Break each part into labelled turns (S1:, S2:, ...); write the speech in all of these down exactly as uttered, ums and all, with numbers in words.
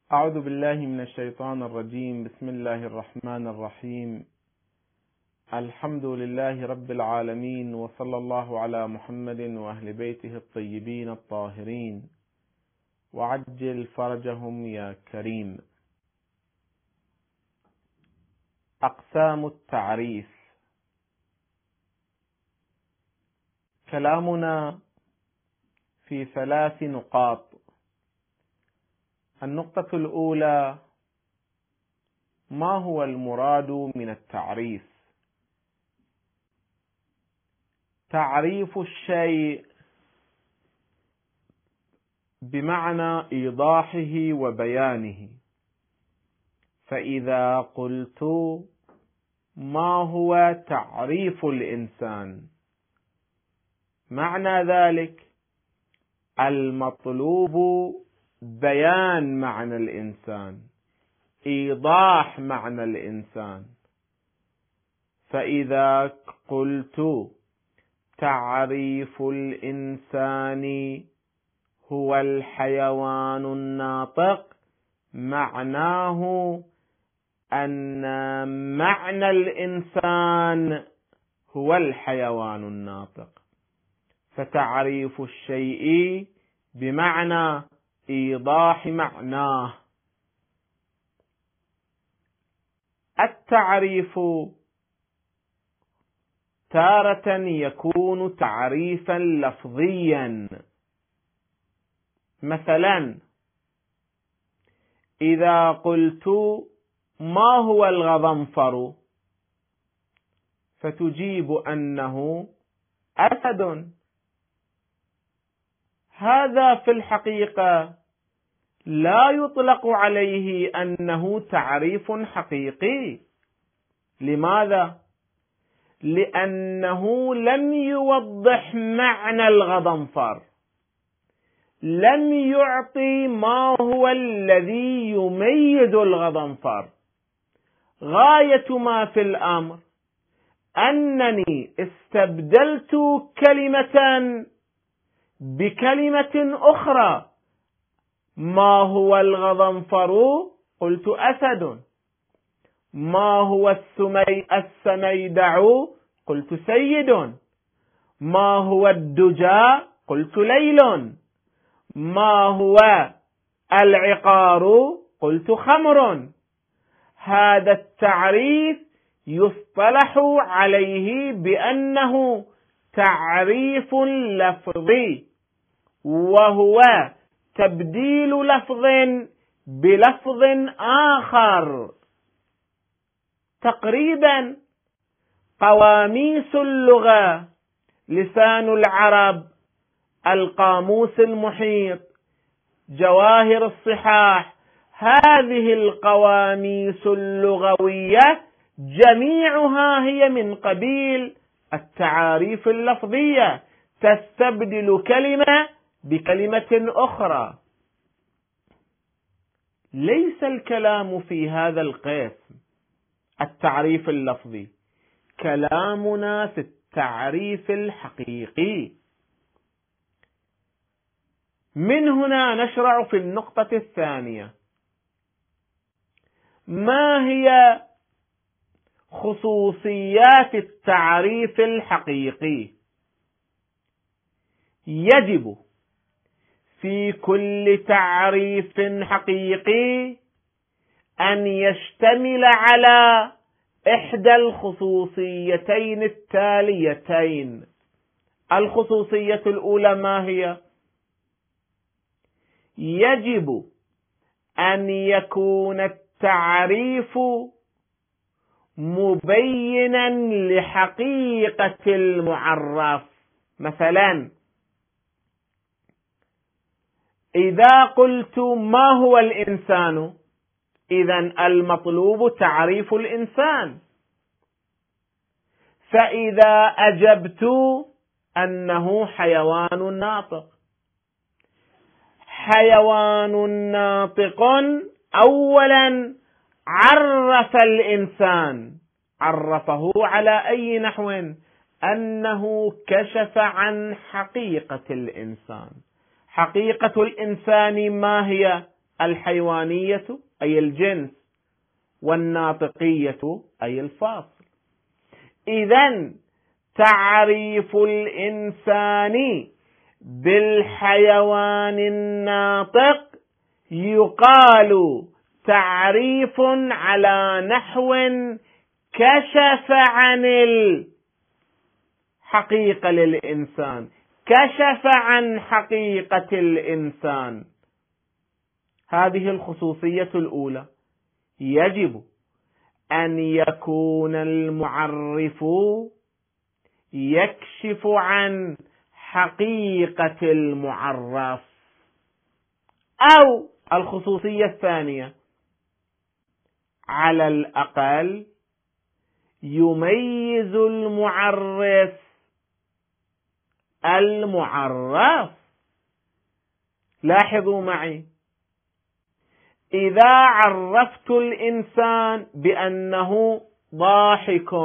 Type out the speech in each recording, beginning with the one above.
S1: أعوذ بالله من الشيطان الرجيم. بسم الله الرحمن الرحيم. الحمد لله رب العالمين، وصلى الله على محمد وأهل بيته الطيبين الطاهرين، وعجل فرجهم يا كريم. أقسام التعريف. كلامنا في ثلاث نقاط. النقطة الأولى: ما هو المراد من التعريف؟ تعريف الشيء بمعنى إيضاحه وبيانه. فإذا قلت ما هو تعريف الإنسان، معنى ذلك المطلوب بيان معنى الإنسان، إيضاح معنى الإنسان. فإذا قلت تعريف الإنسان هو الحيوان الناطق، معناه أن معنى الإنسان هو الحيوان الناطق. فتعريف الشيء بمعنى إيضاح معناه. التعريف تارة يكون تعريفا لفظيا. مثلا إذا قلت ما هو الغضنفر، فتجيب أنه أسد. هذا في الحقيقة لا يطلق عليه أنه تعريف حقيقي. لماذا؟ لأنه لم يوضح معنى الغضنفر، لم يعطي ما هو الذي يميز الغضنفر. غاية ما في الأمر أنني استبدلت كلمة بكلمة أخرى. ما هو الغضنفر؟ قلت أسد. ما هو السمي السميدع؟ قلت سيد. ما هو الدجى؟ قلت ليل. ما هو العقار؟ قلت خمر. هذا التعريف يصطلح عليه بأنه تعريف لفظي، وهو تبديل لفظ بلفظ آخر. تقريبا قواميس اللغة، لسان العرب، القاموس المحيط، جواهر الصحاح، هذه القواميس اللغوية جميعها هي من قبيل التعاريف اللفظية، تستبدل كلمة بكلمة أخرى. ليس الكلام في هذا القسم التعريف اللفظي، كلامنا في التعريف الحقيقي. من هنا نشرع في النقطة الثانية: ما هي خصوصيات التعريف الحقيقي؟ يجب في كل تعريف حقيقي أن يشتمل على إحدى الخصوصيتين التاليتين. الخصوصية الأولى ما هي؟ يجب أن يكون التعريف مبينا لحقيقة المعرف. مثلا إذا قلت ما هو الإنسان، إذن المطلوب تعريف الإنسان. فإذا أجبت أنه حيوان ناطق، حيوان ناطق أولا عرف الإنسان، عرفه على أي نحو؟ أنه كشف عن حقيقة الإنسان. حقيقة الإنسان ما هي؟ الحيوانية أي الجنس، والناطقية أي الفاصل. إذن تعريف الإنسان بالحيوان الناطق يقال تعريف على نحو كشف عن الحقيقة للإنسان، كشف عن حقيقة الإنسان. هذه الخصوصية الأولى، يجب أن يكون المعرف يكشف عن حقيقة المعرف. أو الخصوصية الثانية، على الأقل يميز المعرف المعرف. لاحظوا معي، إذا عرفت الإنسان بأنه ضاحك،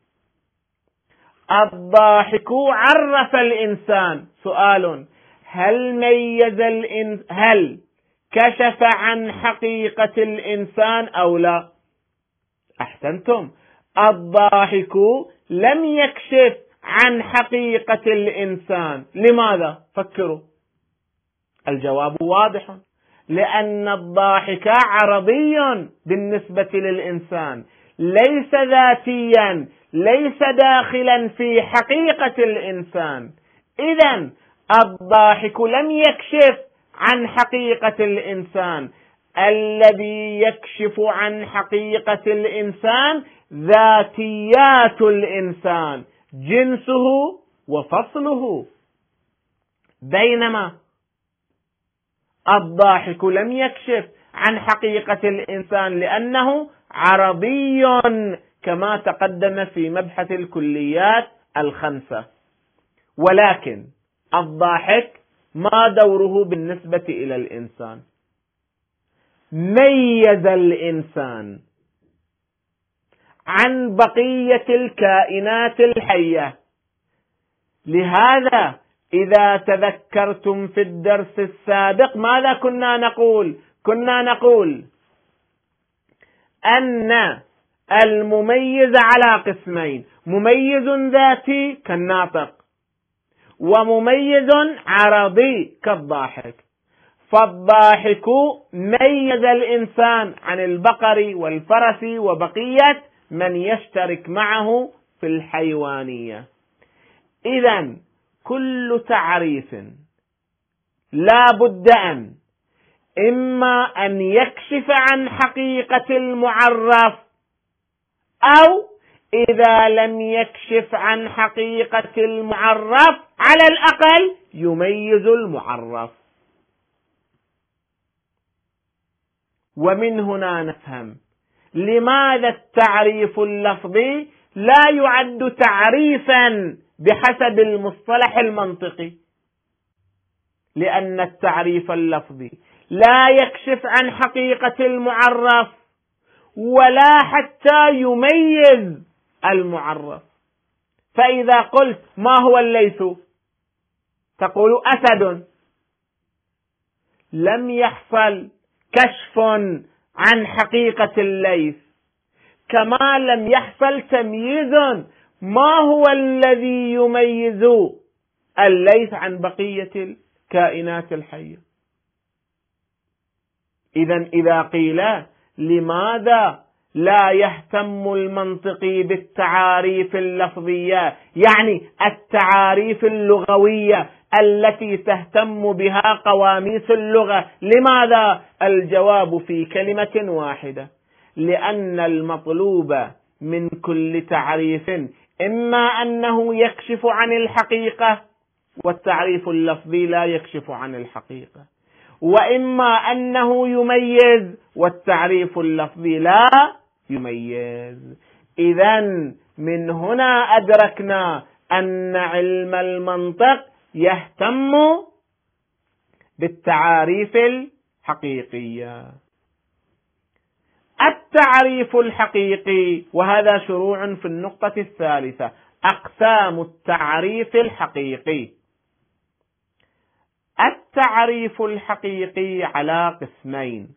S1: الضاحك عرف الإنسان. سؤال: هل ميز الإنسان؟ هل كشف عن حقيقة الإنسان أو لا؟ أحسنتم، الضاحك لم يكشف عن حقيقة الإنسان. لماذا؟ فكروا. الجواب واضح، لأن الضاحك عرضي بالنسبة للإنسان، ليس ذاتيا، ليس داخلا في حقيقة الإنسان. إذن الضاحك لم يكشف عن حقيقة الإنسان. الذي يكشف عن حقيقة الإنسان ذاتيات الإنسان، جنسه وفصله، بينما الضاحك لم يكشف عن حقيقة الإنسان لأنه عرضي كما تقدم في مبحث الكليات الخمسة. ولكن الضاحك ما دوره بالنسبة إلى الإنسان؟ ميز الإنسان عن بقية الكائنات الحية. لهذا إذا تذكرتم في الدرس السابق ماذا كنا نقول؟ كنا نقول أن المميز على قسمين: مميز ذاتي كالناطق، ومميز عرضي كالضاحك. فالضاحك ميز الإنسان عن البقر والفرس وبقية من يشترك معه في الحيوانية. إذن كل تعريف لا بد أن إما أن يكشف عن حقيقة المعرف، أو إذا لم يكشف عن حقيقة المعرف على الأقل يميز المعرف. ومن هنا نفهم لماذا التعريف اللفظي لا يعد تعريفا بحسب المصطلح المنطقي، لأن التعريف اللفظي لا يكشف عن حقيقة المعرف ولا حتى يميز المعرف. فإذا قلت ما هو الليث تقول أسد، لم يحصل كشف عن حقيقة الليث، كما لم يحصل تمييز ما هو الذي يميز الليث عن بقية الكائنات الحية. إذن إذا قيل لماذا لا يهتم المنطقي بالتعاريف اللفظية، يعني التعاريف اللغوية التي تهتم بها قواميس اللغة، لماذا؟ الجواب في كلمة واحدة: لأن المطلوب من كل تعريف إما أنه يكشف عن الحقيقة، والتعريف اللفظي لا يكشف عن الحقيقة، وإما أنه يميز، والتعريف اللفظي لا يميز. إذن من هنا أدركنا أن علم المنطق يهتم بالتعاريف الحقيقية. التعريف الحقيقي، وهذا شروع في النقطة الثالثة: أقسام التعريف الحقيقي. التعريف الحقيقي على قسمين: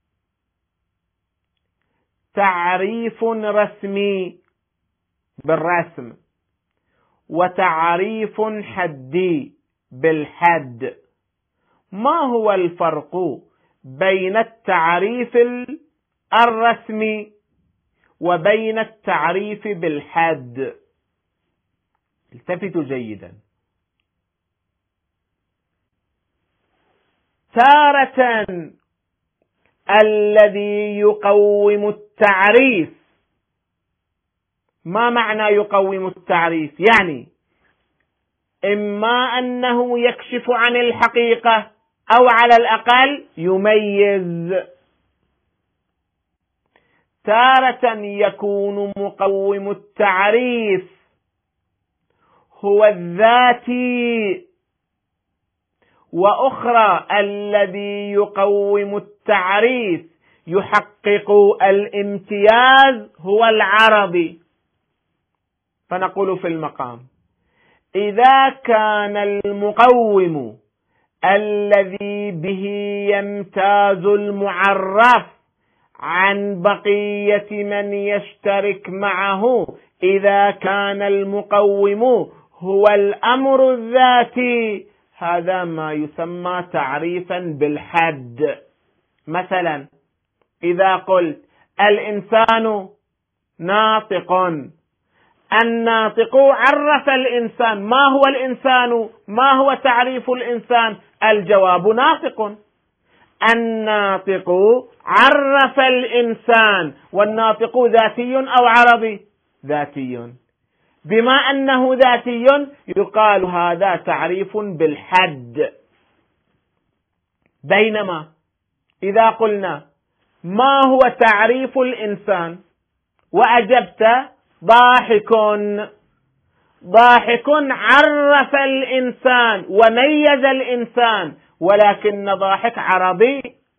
S1: تعريف رسمي بالرسم، وتعريف حدي بالحد. ما هو الفرق بين التعريف الرسمي وبين التعريف بالحد؟ التفتوا جيدا. تارة الذي يقوم التعريف، ما معنى يقوم التعريف؟ يعني إما أنه يكشف عن الحقيقة أو على الأقل يميز. تارة يكون مقوم التعريف هو الذاتي، وأخرى الذي يقوم التعريف يحقق الامتياز هو العربي. فنقول في المقام: إذا كان المقوم الذي به يمتاز المعرف عن بقية من يشترك معه، إذا كان المقوم هو الأمر الذاتي، هذا ما يسمى تعريفا بالحد. مثلا إذا قلت الإنسان ناطق، الناطق عرف الإنسان. ما هو الإنسان؟ ما هو تعريف الإنسان؟ الجواب ناطق. الناطق عرف الإنسان، والناطق ذاتي أو عربي؟ ذاتي. بما أنه ذاتي يقال هذا تعريف بالحد. بينما إذا قلنا ما هو تعريف الإنسان وأجبت ضاحك، ضاحك عرف الإنسان وميز الإنسان، ولكن ضاحك عربي،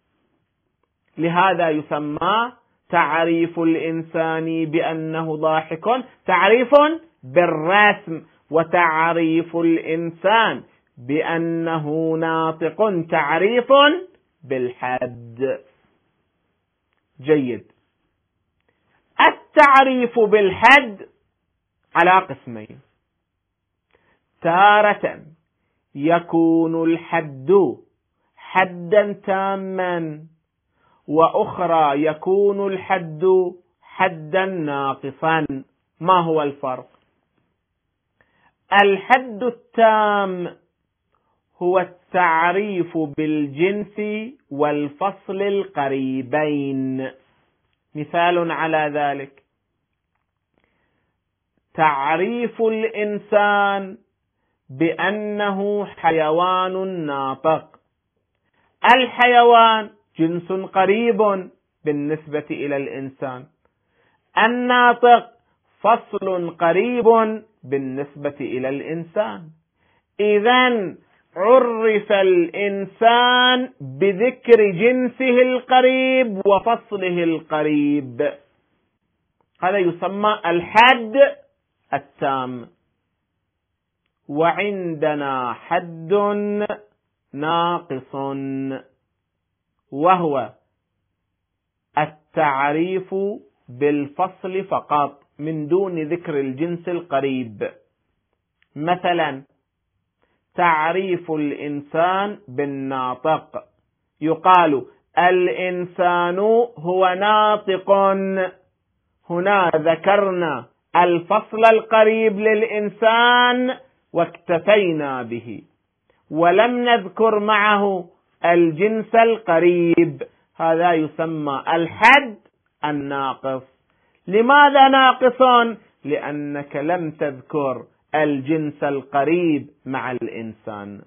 S1: لهذا يسمى تعريف الإنسان بأنه ضاحك تعريف بالرسم، وتعريف الإنسان بأنه ناطق تعريف بالحد. جيد. التعريف بالحد على قسمين: تارة يكون الحد حدا تاما، وأخرى يكون الحد حدا ناقصا. ما هو الفرق؟ الحد التام هو التعريف بالجنس والفصل القريبين. مثال على ذلك: تعريف الإنسان بأنه حيوان ناطق. الحيوان جنس قريب بالنسبة إلى الإنسان، الناطق فصل قريب بالنسبة إلى الإنسان. إذن عرف الإنسان بذكر جنسه القريب وفصله القريب، هذا يسمى الحد التام. وعندنا حد ناقص، وهو التعريف بالفصل فقط من دون ذكر الجنس القريب. مثلا تعريف الإنسان بالناطق، يقال الإنسان هو ناطق. هنا ذكرنا الفصل القريب للإنسان واكتفينا به، ولم نذكر معه الجنس القريب، هذا يسمى الحد الناقص. لماذا ناقص؟ لأنك لم تذكر الجنس القريب مع الإنسان،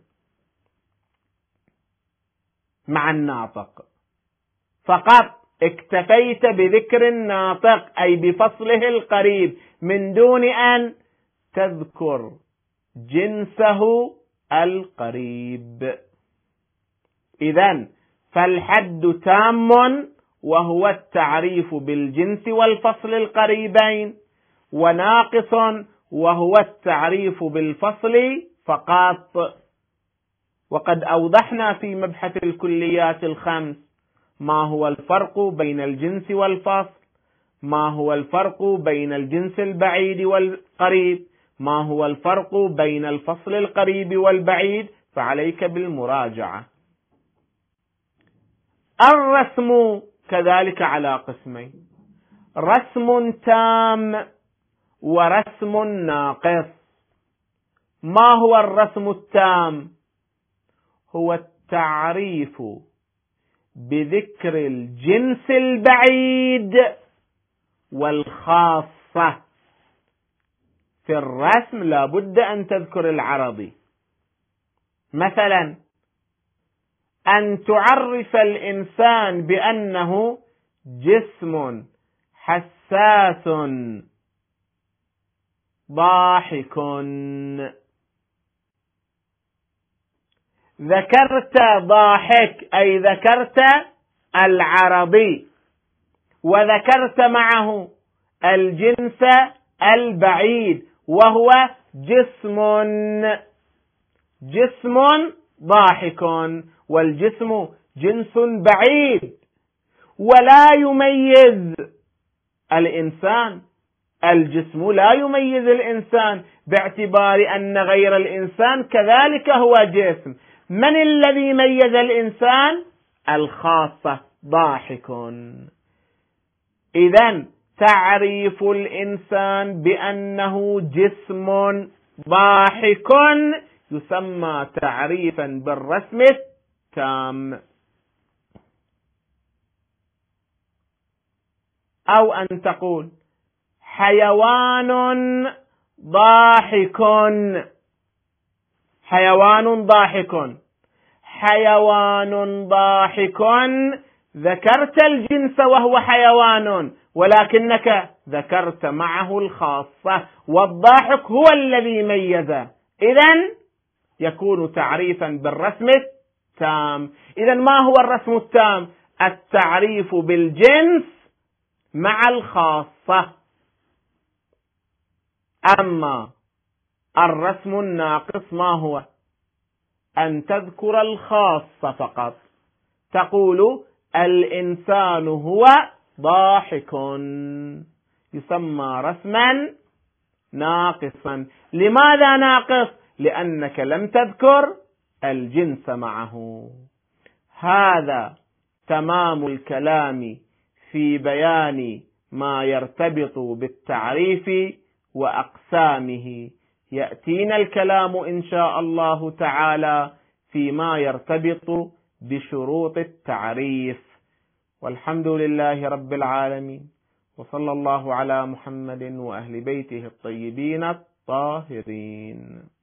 S1: مع الناطق، فقط اكتفيت بذكر الناطق أي بفصله القريب من دون أن تذكر جنسه القريب. إذن فالحد تام، وهو التعريف بالجنس والفصل القريبين، وناقص وهو التعريف بالفصل فقط. وقد أوضحنا في مبحث الكليات الخمس ما هو الفرق بين الجنس والفصل، ما هو الفرق بين الجنس البعيد والقريب، ما هو الفرق بين الفصل القريب والبعيد، فعليك بالمراجعة. الرسم كذلك على قسمين: رسم تام ورسم ناقص. ما هو الرسم التام؟ هو التعريف بذكر الجنس البعيد والخاصة. في الرسم لا بد أن تذكر العرضي، مثلا أن تعرف الإنسان بأنه جسم حساس ضاحك. ذكرت ضاحك أي ذكرت العرضي، وذكرت معه الجنس البعيد وهو جسم جسم ضاحك، والجسم جنس بعيد ولا يميز الإنسان. الجسم لا يميز الإنسان باعتبار أن غير الإنسان كذلك هو جسم. من الذي ميز الإنسان؟ الخاصة ضاحك. إذن تعريف الإنسان بأنه جسم ضاحك يسمى تعريفا بالرسم التام. أو أن تقول حيوان ضاحك. حيوان ضاحك حيوان ضاحك ذكرت الجنس وهو حيوان، ولكنك ذكرت معه الخاصة، والضاحك هو الذي ميزه، إذن يكون تعريفا بالرسم التام. إذن ما هو الرسم التام؟ التعريف بالجنس مع الخاصة. أما الرسم الناقص ما هو؟ أن تذكر الخاصة فقط، تقول الإنسان هو ضاحك، يسمى رسما ناقصا. لماذا ناقص؟ لأنك لم تذكر الجنس معه. هذا تمام الكلام في بيان ما يرتبط بالتعريف وأقسامه. يأتينا الكلام إن شاء الله تعالى فيما يرتبط بشروط التعريف. والحمد لله رب العالمين، وصلى الله على محمد وأهل بيته الطيبين الطاهرين.